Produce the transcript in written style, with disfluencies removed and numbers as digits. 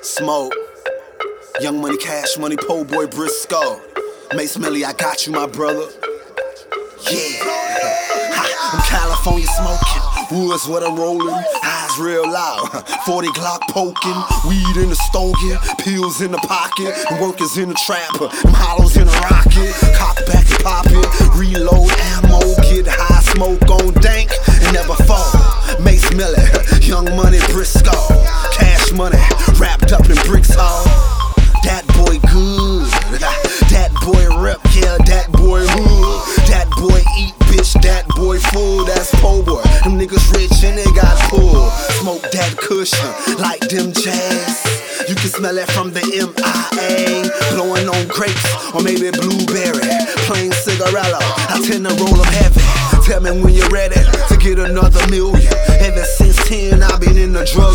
Smoke, Young Money, Cash Money, Po' Boy, Briscoe, Mace Millie, I got you, my brother. Yeah, I'm California smoking, woods what I'm rolling, eyes real loud, 40 Glock poking, weed in the stogie, pills in the pocket, workers in the trap, hollows in the rocket, cock back and pop it, reload ammo, get high, smoke on dank, and never fall. Mace Millie, Young Money, Briscoe, Cash Money, wrapped up in bricks all. That boy good, that boy rep, yeah, that boy hood, that boy eat, bitch, that boy full, that's Po' Boy. Them niggas rich and they got pull. Smoke that cushion like them jazz. You can smell it from the MIA. Blowing on grapes or maybe blueberry. Plain cigarella, I tend to roll them heavy. Tell me when you're ready to get another million. Ever since 10, I've been in the drug